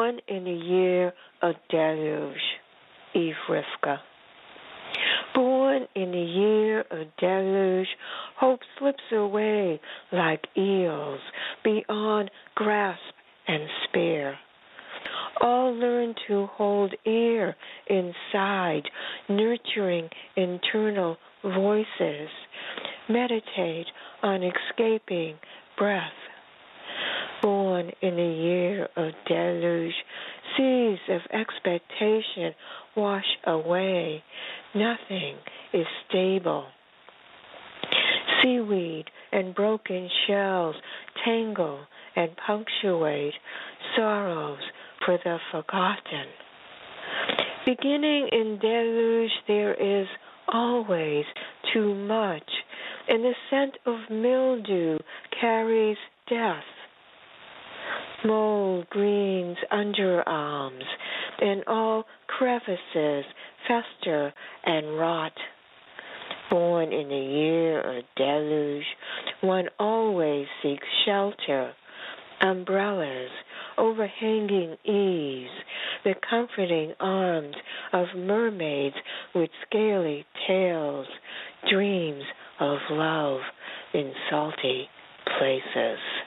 Born in the year of deluge, Eve Rivka. Born in the year of deluge, hope slips away like eels beyond grasp and spear. All learn to hold air inside, nurturing internal voices. Meditate on escaping breath. Born in the year of deluge, seas of expectation wash away. Nothing is stable. Seaweed and broken shells tangle and punctuate sorrows for the forgotten. Beginning in deluge, there is always too much, and the scent of mildew carries death. Mold greens underarms, and all crevices fester and rot. Born in the year of deluge, one always seeks shelter, umbrellas, overhanging eaves, the comforting arms of mermaids with scaly tails, dreams of love in salty places.